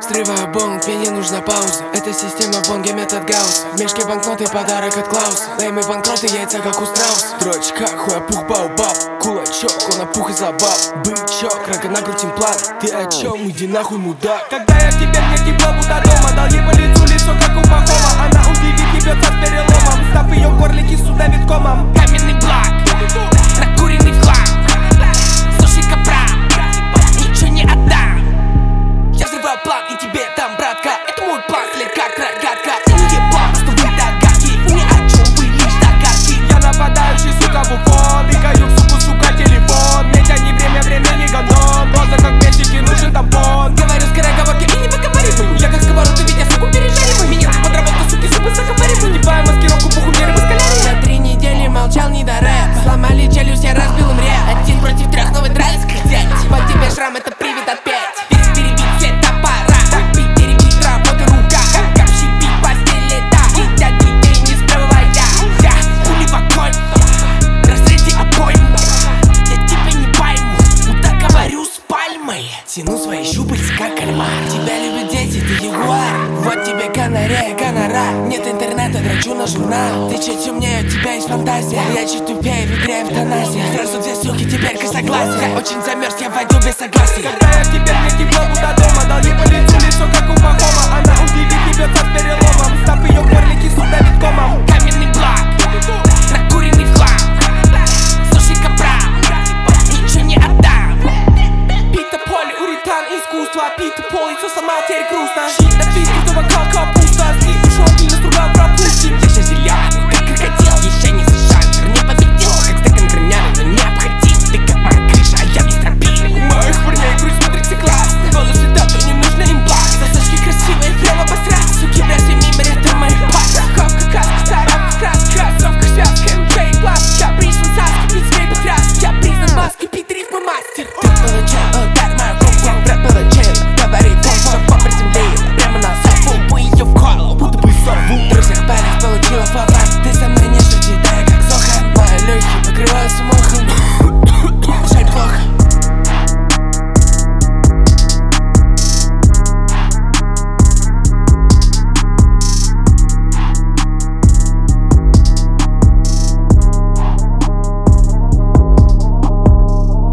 срываю бонг, мне не нужна пауза. Это система в бонге, метод Гаусса. В мешке банкноты, подарок от Клауса. Леймы банкроты, яйца как у страуса. Строчка, хуя пух, бау-баб. Кулачок, он опух из-за баб. Бычок, рога накрутим план. Ты о чем? Иди нахуй, мудак. Когда я в тебе, мне тепло, будто дома. Дал ей по лицу, лицо как у Пахома. Она удивит, ебется с переломом. Став ее в горле, кису давит комом. Каменный блок, накуренный флаг. Слушай, капрал, ничего не отдам. Я взрываю план и тебе дам, братка. Это мой план, слегка рогатка. Ты не ебал, что вы догадки. Ни о чем вы лишь догадки. Я нападающий, сука, в уфон. Тыкаю в суку, сука, телефон. Не тяни время, время не гандон. Глаза как мячики, нужен тампон. Говорю скороговорки и не выговаривай. Я как сковородка, ведь я суку пережариваю. Меня на подработку, суки, зубы заговариваю. Надеваю маскировку, пуху, меры маскалярии. За 3 недели молчал, не до рэп. Сломали челюсть, я разбил им реп. 1 против 3, новый дрались, как дядь. Под тебе шрам, это привет опять. Перебить все топора. Так бить, теребить, работай рука. Как общепить постели, да. Едят детей, не скрывая. Я хули в огонь. Разряди обойму. Я тебя не пойму. Куда говорю с пальмой. Тяну свои щупальца, как кальмар. Тебя любят дети, ты ягуар. Вот тебе гонорея, гонорар. Нет интернета, дрочу на журнал. Ты чуть умнее, у тебя есть фантазия. Я чуть тупее, в игре эвтаназия. Сразу 2 суки, теперь согласия. Очень замерз, я войду без согласия. Когда я в тебе, мне тепло, будто дома. Дал ей по лицу, лицо как у Пахома. Она удивит, ебется с переломом. Став ее в горле, кису давит комом. Каменный блок, накуренный флаг. Слушай, капрал, ничего не отдам. Пита поле, уритан, искусство. Пита поле, все сломал, теперь грустно. Щит на физику, вокал, коп.